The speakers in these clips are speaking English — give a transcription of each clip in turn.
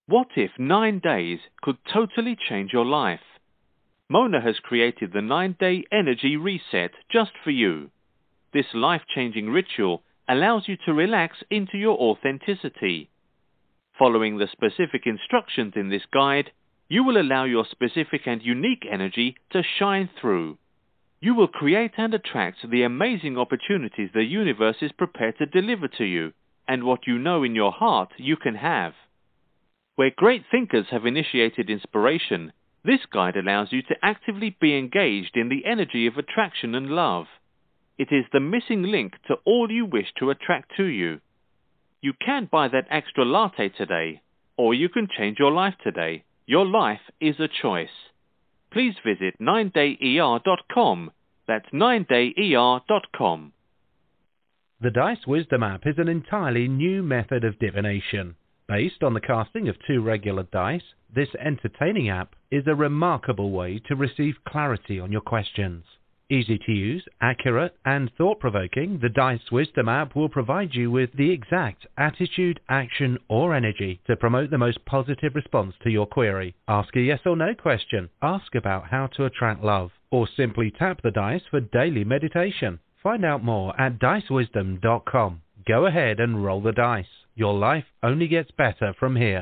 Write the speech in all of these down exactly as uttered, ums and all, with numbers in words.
What if nine days could totally change your life? Mona has created the nine-day energy reset just for you. This life-changing ritual allows you to relax into your authenticity. Following the specific instructions in this guide, you will allow your specific and unique energy to shine through. You will create and attract the amazing opportunities the universe is prepared to deliver to you, and what you know in your heart you can have. Where great thinkers have initiated inspiration, this guide allows you to actively be engaged in the energy of attraction and love. It is the missing link to all you wish to attract to you. You can buy that extra latte today, or you can change your life today. Your life is a choice. Please visit nine day E R dot com. That's nine day E R dot com. The Dice Wisdom app is an entirely new method of divination. Based on the casting of two regular dice, this entertaining app is a remarkable way to receive clarity on your questions. Easy to use, accurate, and thought-provoking, the Dice Wisdom app will provide you with the exact attitude, action, or energy to promote the most positive response to your query. Ask a yes or no question, ask about how to attract love, or simply tap the dice for daily meditation. Find out more at dice wisdom dot com. Go ahead and roll the dice. Your life only gets better from here.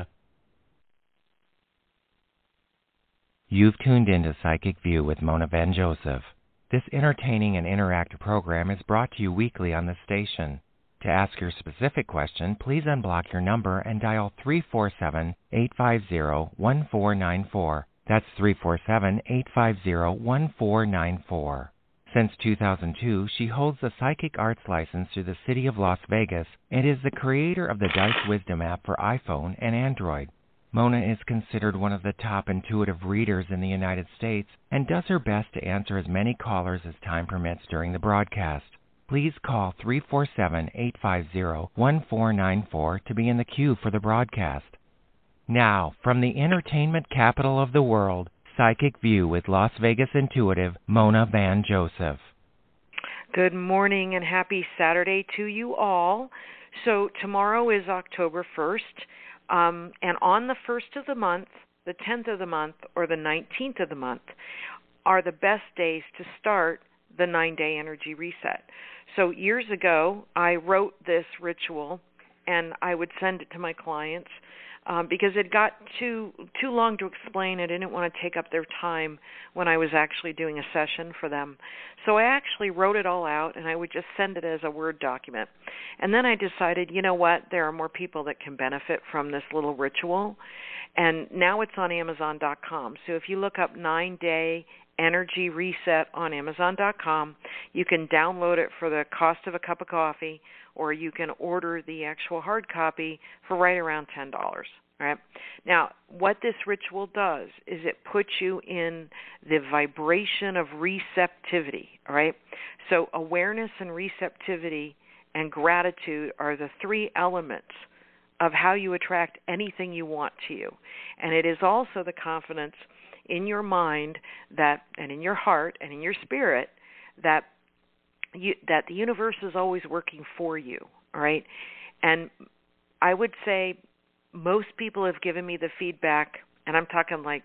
You've tuned into Psychic View with Mona Van Joseph. This entertaining and interactive program is brought to you weekly on this station. To ask your specific question, please unblock your number and dial three four seven, eight five zero, one four nine four. That's three four seven, eight five zero, one four nine four. Since two thousand two, she holds the Psychic Arts license through the City of Las Vegas and is the creator of the Dice Wisdom app for iPhone and Android. Mona is considered one of the top intuitive readers in the United States and does her best to answer as many callers as time permits during the broadcast. Please call three four seven, eight five zero, one four nine four to be in the queue for the broadcast. Now, from the entertainment capital of the world, Psychic View with Las Vegas intuitive Mona Van Joseph. Good morning and happy Saturday to you all. So tomorrow is October first. Um, and on the first of the month, the tenth of the month, or the nineteenth of the month are the best days to start the nine-day energy reset. So years ago, I wrote this ritual, and I would send it to my clients um, because it got too too long to explain. I didn't want to take up their time when I was actually doing a session for them. So I actually wrote it all out, and I would just send it as a Word document. And then I decided, you know what, there are more people that can benefit from this little ritual. And now it's on Amazon dot com. So if you look up nine-day energy reset on Amazon dot com, you can download it for the cost of a cup of coffee, or you can order the actual hard copy for right around ten dollars. All right. Now, what this ritual does is it puts you in the vibration of receptivity. All right. So awareness and receptivity and gratitude are the three elements of how you attract anything you want to you. And it is also the confidence in your mind that, and in your heart and in your spirit that you, that the universe is always working for you. All right. And I would say most people have given me the feedback, and I'm talking like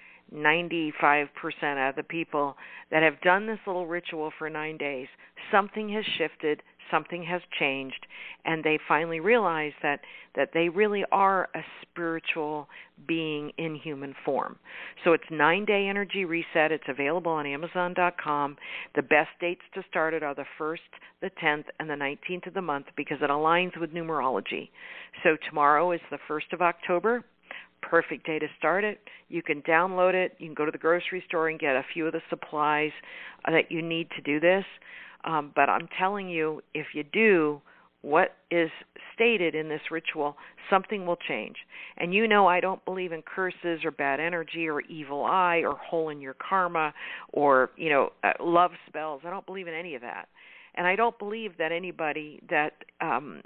ninety-five percent of the people that have done this little ritual for nine days, something has shifted, something has changed, and they finally realize that, that they really are a spiritual being in human form. So it's nine-day energy reset. It's available on Amazon dot com. The best dates to start it are the first, the tenth, and the nineteenth of the month because it aligns with numerology. So tomorrow is the first of October. Perfect day to start it. You can download it. You can go to the grocery store and get a few of the supplies that you need to do this. Um, but I'm telling you, if you do what is stated in this ritual, something will change. And you know I don't believe in curses or bad energy or evil eye or hole in your karma or, you know, uh, love spells. I don't believe in any of that. And I don't believe that anybody that um,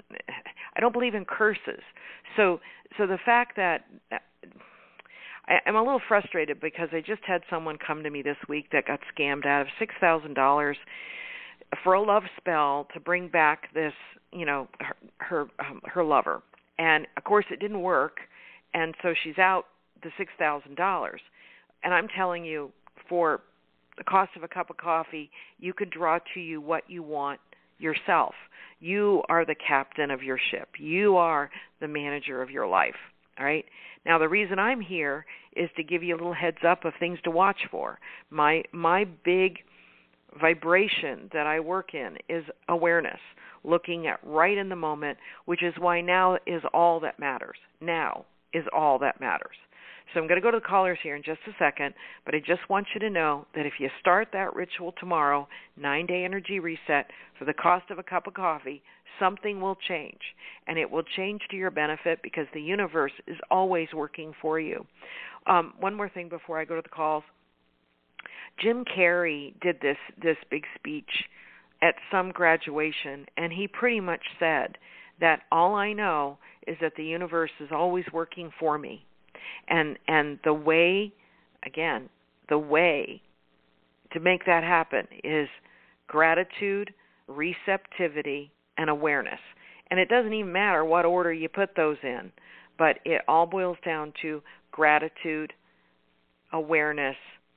I don't believe in curses. So, so the fact that I, I'm a little frustrated because I just had someone come to me this week that got scammed out of six thousand dollars for a love spell to bring back this, you know, her her, um, her lover. And of course, it didn't work. and so she's out the six thousand dollars. And I'm telling you, for the cost of a cup of coffee, you could draw to you what you want yourself. You are the captain of your ship. You are the manager of your life. All right? Now, the reason I'm here is to give you a little heads up of things to watch for. My my big vibration that I work in is awareness, looking at right in the moment, which is why now is all that matters. Now is all that matters. So I'm going to go to the callers here in just a second, but I just want you to know that if you start that ritual tomorrow, nine-day energy reset, for the cost of a cup of coffee, something will change. And it will change to your benefit because the universe is always working for you. Um, one more thing before I go to the calls. Jim Carrey did this, this big speech at some graduation, and he pretty much said that all I know is that the universe is always working for me. And and the way, again, the way to make that happen is gratitude, receptivity, and awareness. And it doesn't even matter what order you put those in, but it all boils down to gratitude, awareness,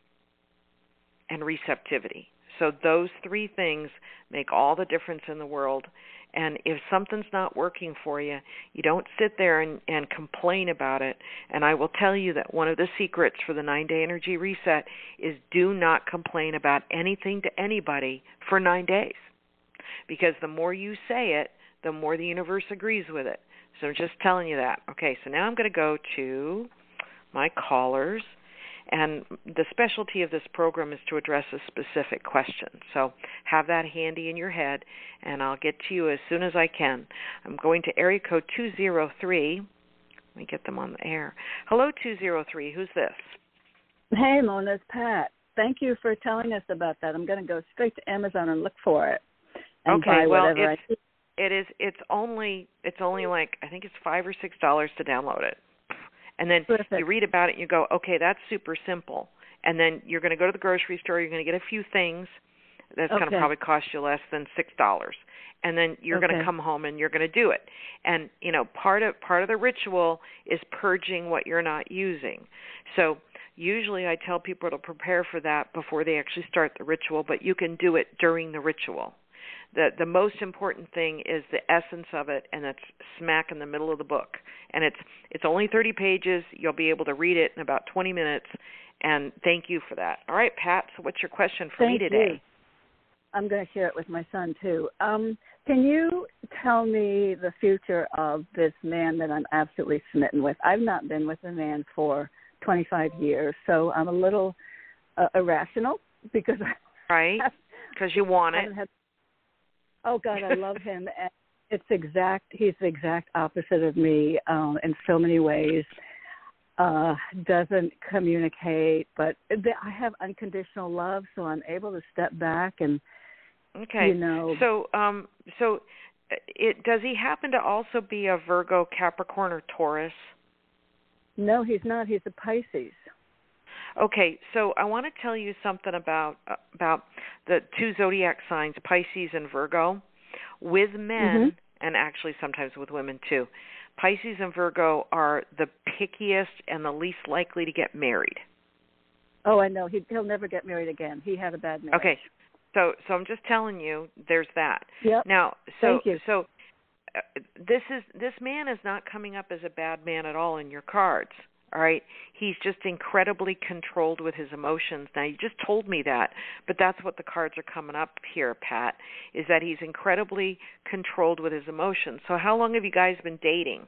and receptivity. So those three things make all the difference in the world. And if something's not working for you, you don't sit there and, and complain about it. And I will tell you that one of the secrets for the nine-day energy reset is do not complain about anything to anybody for nine days. Because the more you say it, the more the universe agrees with it. So I'm just telling you that. Okay, so now I'm going to go to my callers. And the specialty of this program is to address a specific question. So have that handy in your head, and I'll get to you as soon as I can. I'm going to area code two zero three. Let me get them on the air. Hello, two zero three. Who's this? Hey, Mona, it's Pat. Thank you for telling us about that. I'm going to go straight to Amazon and look for it and okay, buy well, whatever it's, I need. It is. It's only. It's only like I think it's five or six dollars to download it. And then Terrific. You read about it and you go, okay, that's super simple. And then you're going to go to the grocery store, you're going to get a few things that's okay. going to probably cost you less than six dollars. And then you're okay. going to come home and you're going to do it. And, you know, part of part of the ritual is purging what you're not using. So usually I tell people to prepare for that before they actually start the ritual, but you can do it during the ritual. The the most important thing is the essence of it, and that's smack in the middle of the book. And it's it's only thirty pages. You'll be able to read it in about twenty minutes, and thank you for that. All right, Pat, so what's your question for thank me today? You. I'm going to share it with my son, too. Um, can you tell me the future of this man that I'm absolutely smitten with? I've not been with a man for twenty-five years, so I'm a little uh, irrational because I Right, because you want it. Had, oh, God, I love him. And it's exact. He's the exact opposite of me um, in so many ways. Uh, doesn't communicate, but I have unconditional love, so I'm able to step back and, okay. you know. So, um, so it does he happen to also be a Virgo, Capricorn, or Taurus? No, he's not. He's a Pisces. Okay, so I want to tell you something about uh, about the two zodiac signs, Pisces and Virgo. With men, mm-hmm. and actually sometimes with women too, Pisces and Virgo are the pickiest and the least likely to get married. Oh, I know. He, he'll never get married again. He had a bad marriage. Okay, so so I'm just telling you, there's that. Yep. Now, so Thank you. so uh, this is this man is not coming up as a bad man at all in your cards. All right, he's just incredibly controlled with his emotions. Now, you just told me that, but that's what the cards are coming up here, Pat, is that he's incredibly controlled with his emotions. So how long have you guys been dating?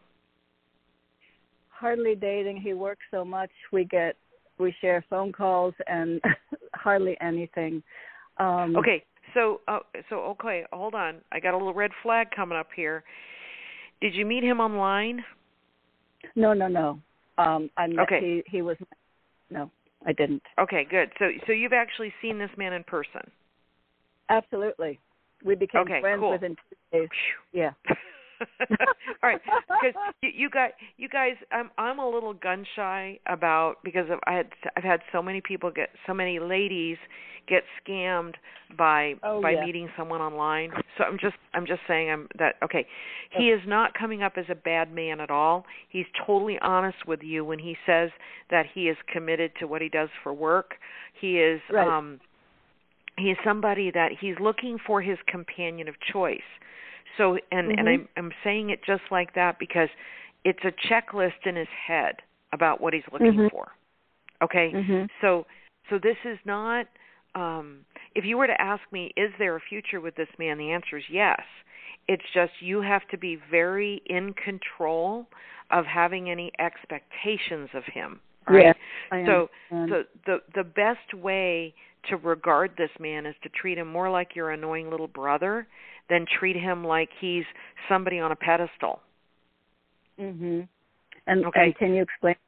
Hardly dating. He works so much. We get, we share phone calls and hardly anything. Um, okay, so uh, so okay, hold on. I got a little red flag coming up here. Did you meet him online? No, no, no. Um, I met, okay. He, he was, no, I didn't. Okay, good. So so you've actually seen this man in person? Absolutely. We became okay, friends cool. within two days. Yeah. All right, because you, you guys, you guys, I'm I'm a little gun shy about because of, I had I've had so many people get so many ladies get scammed by oh, by yeah. meeting someone online. So I'm just I'm just saying I'm that okay. He is not coming up as a bad man at all. He's totally honest with you when he says that he is committed to what he does for work. He is right. um he is somebody that he's looking for his companion of choice. So, and, mm-hmm. and I'm, I'm saying it just like that because it's a checklist in his head about what he's looking mm-hmm. for. Okay? Mm-hmm. So, so this is not, um, if you were to ask me, is there a future with this man? The answer is yes. It's just you have to be very in control of having any expectations of him. Right? Yeah, so, so the the best way to regard this man is to treat him more like your annoying little brother than treat him like he's somebody on a pedestal. Mhm. And, okay. and can you explain?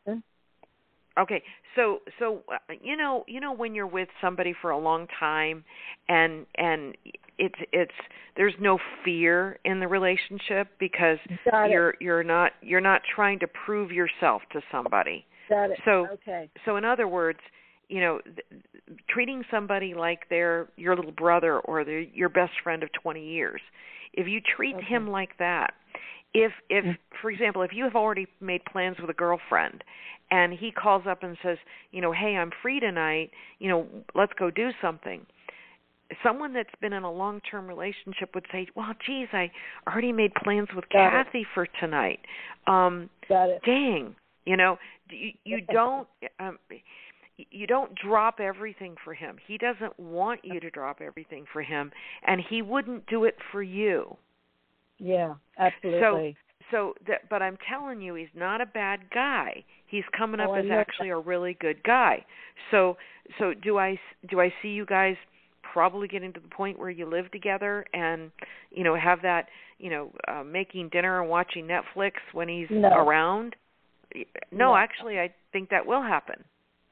Okay, so so uh, you know you know when you're with somebody for a long time, and and it's it's there's no fear in the relationship because Got you're it. you're not you're not trying to prove yourself to somebody. Got it. So okay. So in other words, you know, th- treating somebody like they're your little brother or they're your best friend of twenty years, if you treat okay. him like that, if if mm-hmm. for example, if you have already made plans with a girlfriend and he calls up and says, you know, hey, I'm free tonight, you know, let's go do something. Someone that's been in a long-term relationship would say, well, geez, I already made plans with Got Kathy it. for tonight. Um, Got it. Dang, you know, you, you don't um, you don't drop everything for him. He doesn't want you to drop everything for him, and he wouldn't do it for you. Yeah, absolutely. So, so, that, but I'm telling you, he's not a bad guy. He's coming up oh, as actually a really good guy. So, so do I? Do I see you guys probably getting to the point where you live together and, you know, have that, you know, uh, making dinner and watching Netflix when he's no. around? No, no, actually, I think that will happen.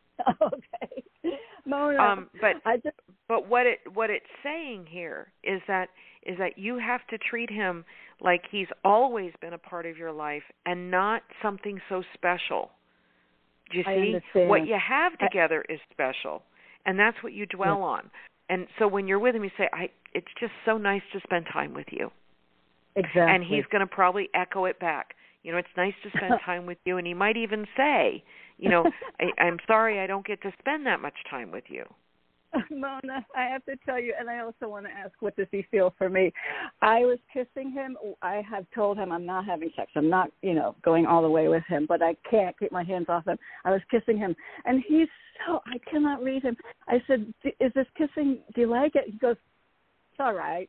Okay, Mona. Um, but I just, but what it what it's saying here is that is that you have to treat him like he's always been a part of your life and not something so special. Do you I see? understand. What you have I, together is special, and that's what you dwell yeah. on. And so when you're with him, you say, "I." It's just so nice to spend time with you. Exactly. And he's going to probably echo it back. You know, it's nice to spend time with you, and he might even say, you know, I, I'm sorry I don't get to spend that much time with you. Mona, I have to tell you, and I also want to ask, what does he feel for me? I was kissing him. I have told him I'm not having sex. I'm not, you know, going all the way with him, but I can't keep my hands off him. I was kissing him, and he's so, I cannot read him. I said, is this kissing, do you like it? He goes, it's all right.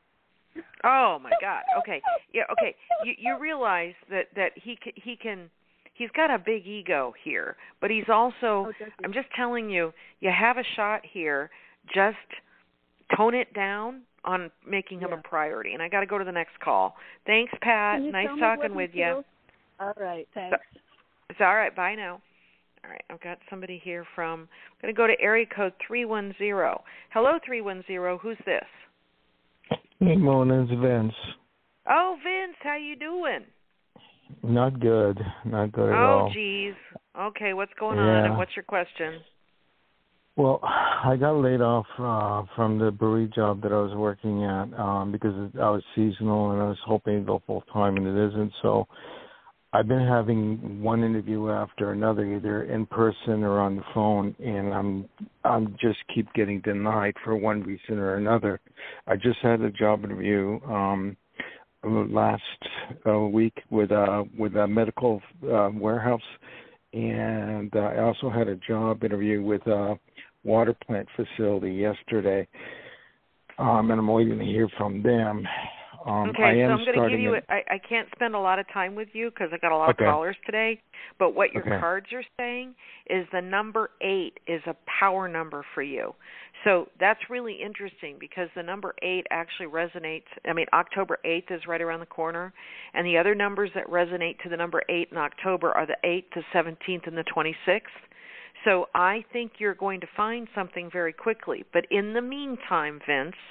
Oh my God. Okay. Yeah. Okay. You you realize that that he can, he can he's got a big ego here, but he's also. Oh, I'm just telling you, you have a shot here. Just tone it down on making him yeah. a priority. And I got to go to the next call. Thanks, Pat. Nice talking with you. Feels? All right. Thanks. So, it's all right. Bye now. All right. I've got somebody here from. I'm going to go to area code three one zero. Hello, three one zero. Who's this? Hey, Mona, it's Vince. Oh, Vince, how you doing? Not good. Not good at oh, all. Oh, geez. Okay, what's going yeah. on, and what's your question? Well, I got laid off uh, from the brewery job that I was working at um, because I was seasonal, and I was hoping to go full-time, and it isn't. So I've been having one interview after another, either in person or on the phone, and I'm I'm just keep getting denied for one reason or another. I just had a job interview um, last uh, week with a with a medical uh, warehouse, and uh, I also had a job interview with a water plant facility yesterday, um, and I'm waiting to hear from them. Um, okay, I am so I'm going to give you. a, I, I can't spend a lot of time with you because I got a lot okay. of callers today. But what your okay. cards are saying is the number eight is a power number for you. So that's really interesting because the number eight actually resonates. I mean, October eighth is right around the corner, and the other numbers that resonate to the number eight in October are the eighth, the seventeenth, and the twenty-sixth. So I think you're going to find something very quickly. But in the meantime, Vince,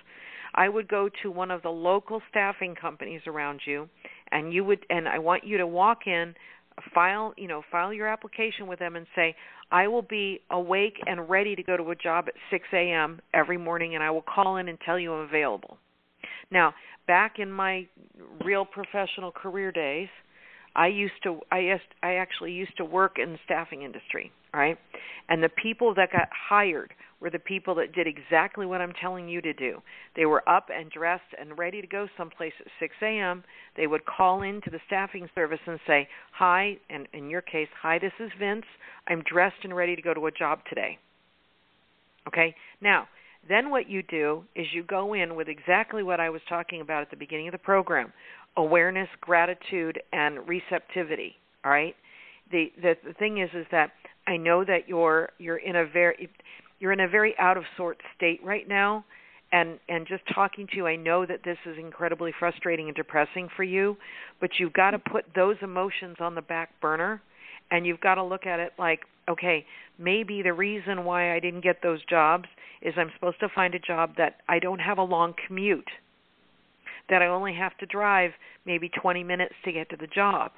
I would go to one of the local staffing companies around you, and you would, and I want you to walk in, file, you know, file your application with them and say, I will be awake and ready to go to a job at six a.m. every morning, and I will call in and tell you I'm available. Now, back in my real professional career days, I used to, I, I actually used to work in the staffing industry, right? And the people that got hired were the people that did exactly what I'm telling you to do. They were up and dressed and ready to go someplace at six a.m. They would call into the staffing service and say, hi, and in your case, hi, this is Vince. I'm dressed and ready to go to a job today. Okay? Now, then what you do is you go in with exactly what I was talking about at the beginning of the program, awareness, gratitude, and receptivity, all right? The, the the thing is is that I know that you're you're in a very you're in a very out of sorts state right now, and and just talking to you, I know that this is incredibly frustrating and depressing for you, but you've got to put those emotions on the back burner, and you've got to look at it like, okay, maybe the reason why I didn't get those jobs is I'm supposed to find a job that I don't have a long commute, that I only have to drive maybe twenty minutes to get to the job.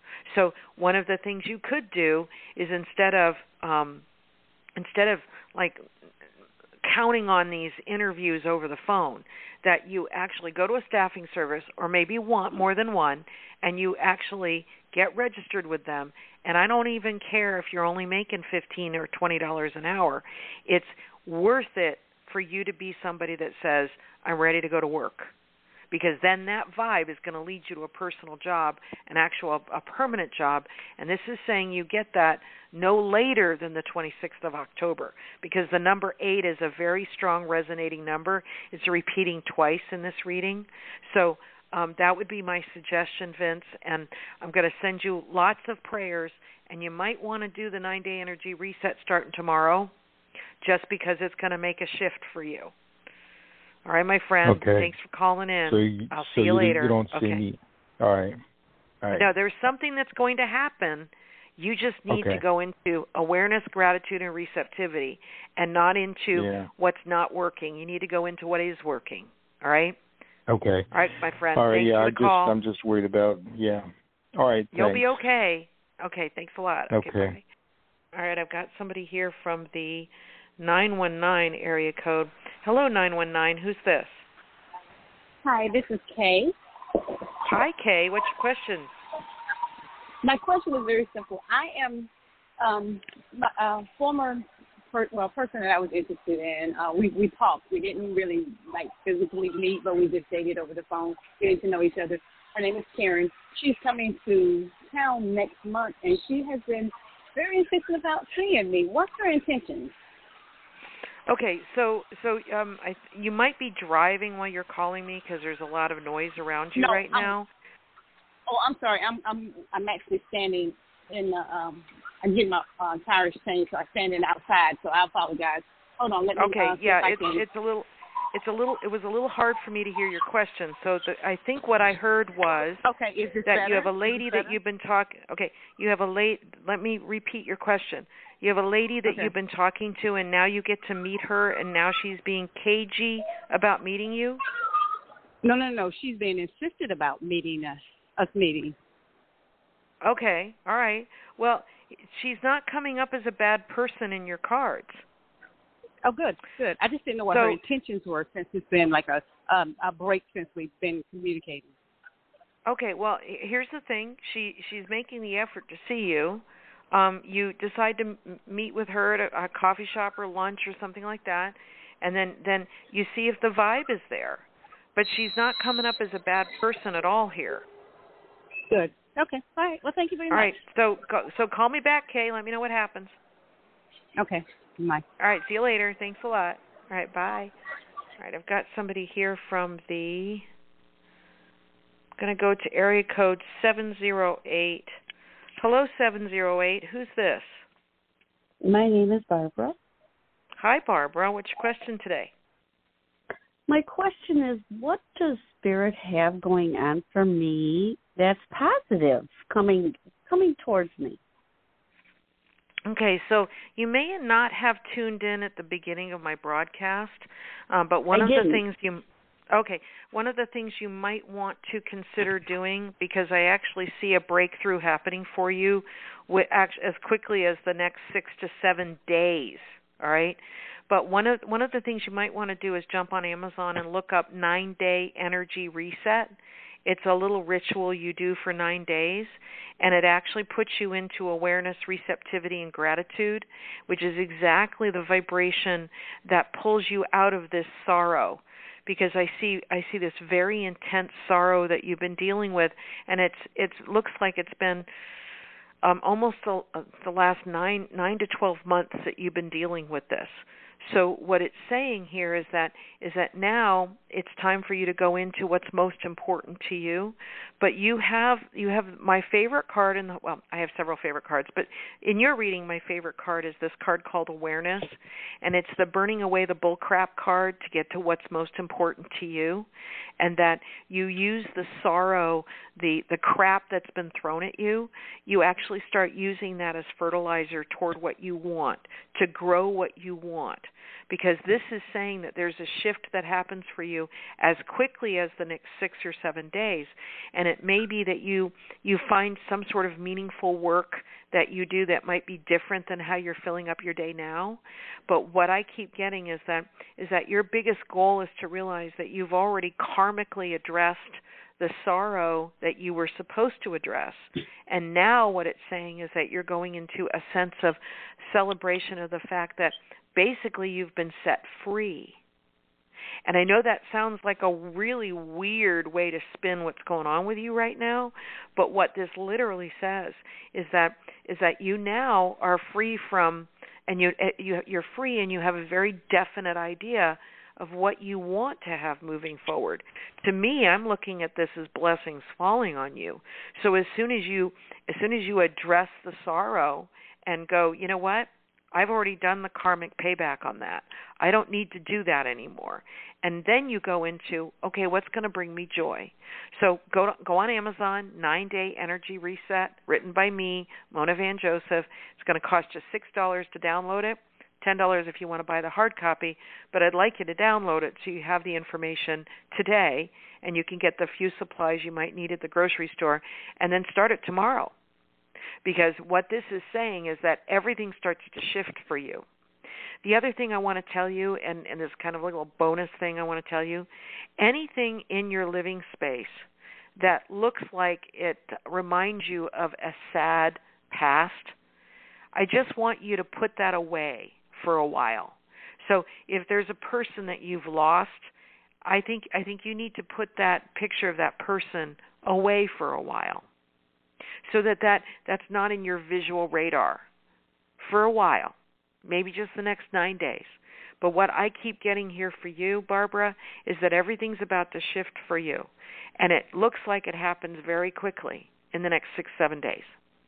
So one of the things you could do is instead of um, instead of like counting on these interviews over the phone, that you actually go to a staffing service or maybe one, more than one, and you actually get registered with them. And I don't even care if you're only making fifteen or twenty dollars an hour. It's worth it for you to be somebody that says, I'm ready to go to work. Because then that vibe is going to lead you to a personal job, an actual, a permanent job. And this is saying you get that no later than the twenty-sixth of October, because the number eight is a very strong resonating number. It's repeating twice in this reading. So um, that would be my suggestion, Vince. And I'm going to send you lots of prayers. And you might want to do the nine-day energy reset starting tomorrow, just because it's going to make a shift for you. All right, my friend. Okay. Thanks for calling in. So you, I'll so see you, you later. You don't see okay. me. All right. All right. No, there's something that's going to happen. You just need okay. to go into awareness, gratitude, and receptivity, and not into yeah. what's not working. You need to go into what is working. All right? Okay. All right, my friend. All right. Thanks yeah. for I the just call. I'm just worried about yeah. All right. You'll thanks. be okay. Okay. Thanks a lot. Okay. Okay. Bye. All right. I've got somebody here from the nine one nine area code. Hello, nine one nine. Who's this? Hi, this is Kay. Hi, Kay. What's your question? My question is very simple. I am um, my, uh, former per, well person that I was interested in. Uh, we we talked. We didn't really like physically meet, but we just dated over the phone, getting to know each other. Her name is Karen. She's coming to town next month, and she has been very insistent about seeing me. What's her intention? Okay, so so um, I, you might be driving while you're calling me because there's a lot of noise around you no, right I'm, now. Oh, I'm sorry. I'm I'm I'm actually standing in the um. I'm getting my uh, tires changed, so I'm standing outside. So I apologize. Hold on. Let me. Okay, uh, see yeah, if I it's can. it's a little. It's a little. It was a little hard for me to hear your question. So the, I think what I heard was okay, is this that better? you have a lady that you've been talking. Okay, you have a late. Let me repeat your question. You have a lady that okay. you've been talking to, and now you get to meet her, and now she's being cagey about meeting you. No, no, no. She's been insistent about meeting us. Us meeting. Okay, all right. Well, she's not coming up as a bad person in your cards. Oh, good, good. I just didn't know what so, her intentions were since it's been like a um, a break since we've been communicating. Okay, well, here's the thing. She she's making the effort to see you. Um, you decide to m- meet with her at a, a coffee shop or lunch or something like that, and then, then you see if the vibe is there. But she's not coming up as a bad person at all here. Good. Okay. All right. Well, thank you very all much. All right. So so call me back, Kay. Let me know what happens. Okay. Bye. All right. See you later. Thanks a lot. All right. Bye. All right. I've got somebody here from the. I'm going to go to area code seven zero eight. Hello, seven zero eight. Who's this? My name is Barbara. Hi, Barbara. What's your question today? My question is, what does Spirit have going on for me that's positive coming coming towards me? Okay, so you may not have tuned in at the beginning of my broadcast, uh, but one I of didn't. the things you Okay. One of the things you might want to consider doing, because I actually see a breakthrough happening for you with, as quickly as the next six to seven days, all right? But one of one of the things you might want to do is jump on Amazon and look up nine-day energy reset. It's a little ritual you do for nine days, and it actually puts you into awareness, receptivity, and gratitude, which is exactly the vibration that pulls you out of this sorrow. Because I see I see this very intense sorrow that you've been dealing with, and it's it looks like it's been um, almost the, uh, the last nine nine to twelve months that you've been dealing with this. So what it's saying here is that is that now it's time for you to go into what's most important to you. But you have you have my favorite card in the well, I have several favorite cards, but in your reading, my favorite card is this card called Awareness, and it's the burning away the bullcrap card to get to what's most important to you, and that you use the sorrow, the the crap that's been thrown at you, you actually start using that as fertilizer toward what you want, to grow what you want. Because this is saying that there's a shift that happens for you as quickly as the next six or seven days. And it may be that you you find some sort of meaningful work that you do that might be different than how you're filling up your day now. But what I keep getting is that is that your biggest goal is to realize that you've already karmically addressed the sorrow that you were supposed to address. And now what it's saying is that you're going into a sense of celebration of the fact that basically you've been set free. And I know that sounds like a really weird way to spin what's going on with you right now, but what this literally says is that is that you now are free from, and you, you you're free and you have a very definite idea of what you want to have moving forward. To me, I'm looking at this as blessings falling on you. So as soon as you as soon as you address the sorrow and go, you know what? I've already done the karmic payback on that. I don't need to do that anymore. And then you go into, okay, what's going to bring me joy? So go to, go on Amazon, nine-day Energy Reset, written by me, Mona Van Joseph. It's going to cost you six dollars to download it, ten dollars if you want to buy the hard copy, but I'd like you to download it so you have the information today, and you can get the few supplies you might need at the grocery store, and then start it tomorrow. Because what this is saying is that everything starts to shift for you. The other thing I want to tell you, and, and this kind of a little bonus thing I want to tell you, anything in your living space that looks like it reminds you of a sad past, I just want you to put that away for a while. So if there's a person that you've lost, I think I think you need to put that picture of that person away for a while, so that, that that's not in your visual radar for a while, maybe just the next nine days. But what I keep getting here for you, Barbara, is that everything's about to shift for you. And it looks like it happens very quickly in the next six, seven days.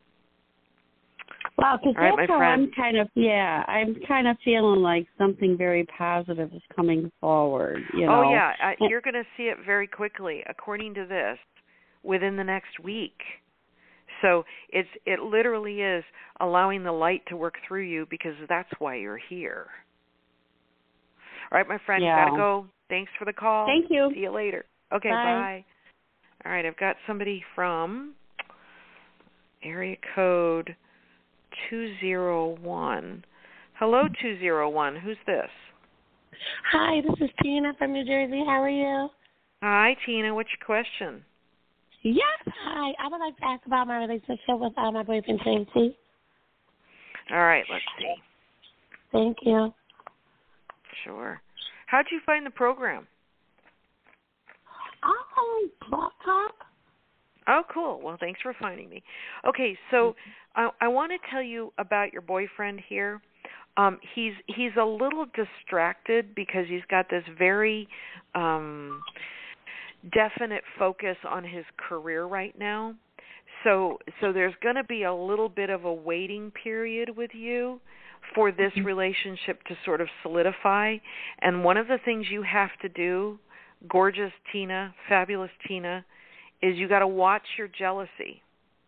Wow, because right, that's how friend. I'm kind of, yeah, I'm kind of feeling like something very positive is coming forward, you know. Oh, yeah, I, you're going to see it very quickly, according to this, within the next week. So it's it literally is allowing the light to work through you, because that's why you're here. All right, my friend, yeah. got to go. Thanks for the call. Thank you. See you later. Okay, bye. bye. All right, I've got somebody from area code two zero one. Hello, two zero one. Who's this? Hi, this is Tina from New Jersey. How are you? Hi, Tina. What's your question? Yes, hi. I would like to ask about my relationship with uh, my boyfriend, Tracy. All right, let's see. Thank you. Sure. How'd you find the program? Oh, Blog Talk. Oh, cool. Well, thanks for finding me. Okay, so I, I want to tell you about your boyfriend here. Um, he's he's a little distracted because he's got this very um, definite focus on his career right now. So so there's going to be a little bit of a waiting period with you for this relationship to sort of solidify. And one of the things you have to do, gorgeous Tina, fabulous Tina, is you got to watch your jealousy.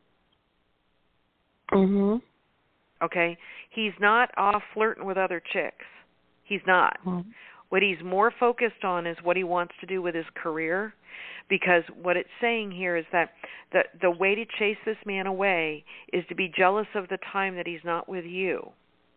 Mhm. Okay? He's not off flirting with other chicks. He's not. Mm-hmm. What he's more focused on is what he wants to do with his career, because what it's saying here is that the, the way to chase this man away is to be jealous of the time that he's not with you.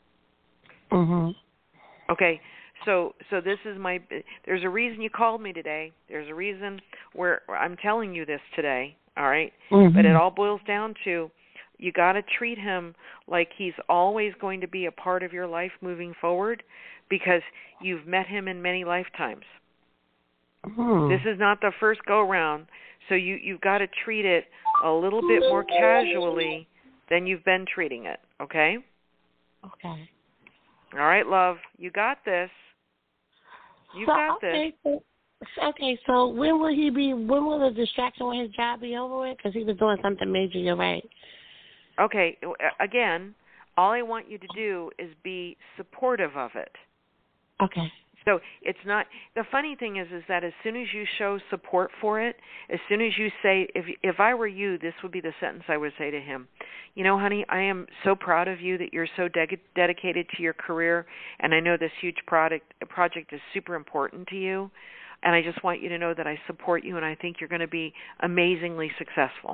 Mhm. Okay, so so this is my, there's a reason you called me today. There's a reason where I'm telling you this today, all right? Mhm. But it all boils down to, you got to treat him like he's always going to be a part of your life moving forward, because you've met him in many lifetimes. Mhm. This is not the first go-round, so you, you've got to treat it a little bit more casually than you've been treating it, okay? Okay. All right, love, you got this. You so, got okay, this. So, okay, so when will he be, when will the distraction with his job be over with? Because he was doing something major, you're right. Okay, again, all I want you to do is be supportive of it. Okay. So it's not, the funny thing is is that as soon as you show support for it, as soon as you say, if if I were you, this would be the sentence I would say to him. You know, honey, I am so proud of you that you're so de- dedicated to your career, and I know this huge product project is super important to you, and I just want you to know that I support you, and I think you're going to be amazingly successful.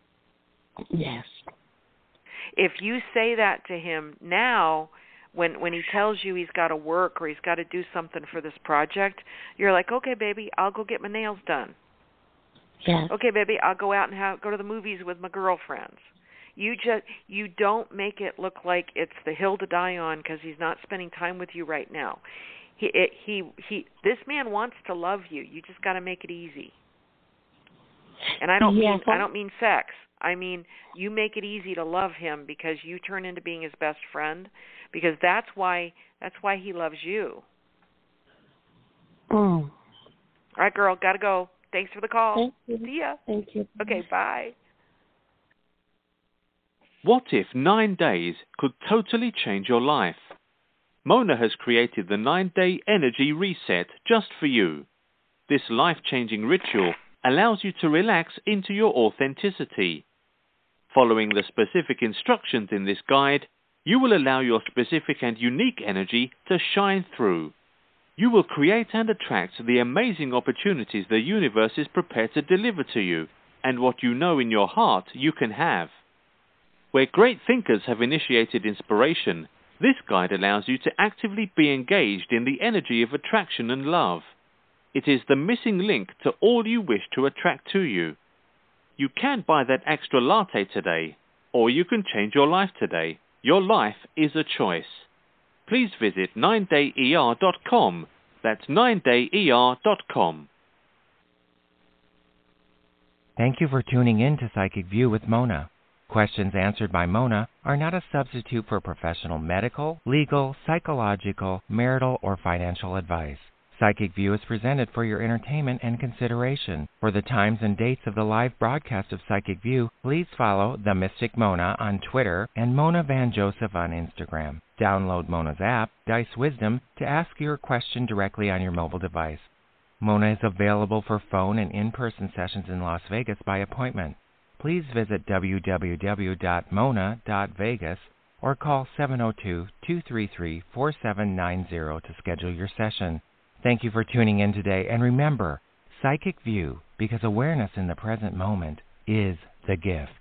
Yes. If you say that to him now, when when he tells you he's got to work or he's got to do something for this project, you're like, okay, baby, I'll go get my nails done. Yes. Okay, baby, I'll go out and have, go to the movies with my girlfriends. You just you don't make it look like it's the hill to die on because he's not spending time with you right now. He it, he he. This man wants to love you. You just got to make it easy. And I don't yes, mean I don't mean sex. I mean, you make it easy to love him because you turn into being his best friend, because that's why that's why he loves you. Mm. All right, girl, got to go. Thanks for the call. Thank you. See ya. Thank you. Okay, bye. What if nine days could totally change your life? Mona has created the nine-day energy reset just for you. This life-changing ritual allows you to relax into your authenticity. Following the specific instructions in this guide, you will allow your specific and unique energy to shine through. You will create and attract the amazing opportunities the universe is prepared to deliver to you, and what you know in your heart you can have. Where great thinkers have initiated inspiration, this guide allows you to actively be engaged in the energy of attraction and love. It is the missing link to all you wish to attract to you. You can buy that extra latte today, or you can change your life today. Your life is a choice. Please visit nine day E R dot com. That's nine day E R dot com. Thank you for tuning in to Psychic View with Mona. Questions answered by Mona are not a substitute for professional medical, legal, psychological, marital, or financial advice. Psychic View is presented for your entertainment and consideration. For the times and dates of the live broadcast of Psychic View, please follow The Mystic Mona on Twitter and Mona Van Joseph on Instagram. Download Mona's app, Dice Wisdom, to ask your question directly on your mobile device. Mona is available for phone and in-person sessions in Las Vegas by appointment. Please visit w w w dot mona dot vegas or call seven zero two, two three three, four seven nine zero to schedule your session. Thank you for tuning in today, and remember, Psychic View, because awareness in the present moment is the gift.